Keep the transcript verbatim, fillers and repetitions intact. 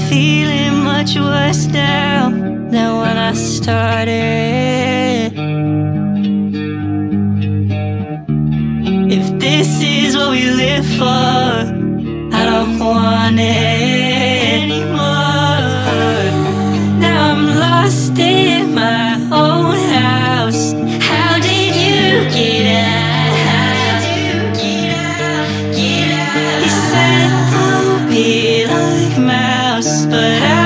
feeling much worse now than when I started. If this is what we live for, I don't want it anymore. Now I'm lost in my own house. How did you get out? You said don't be like mouse, but I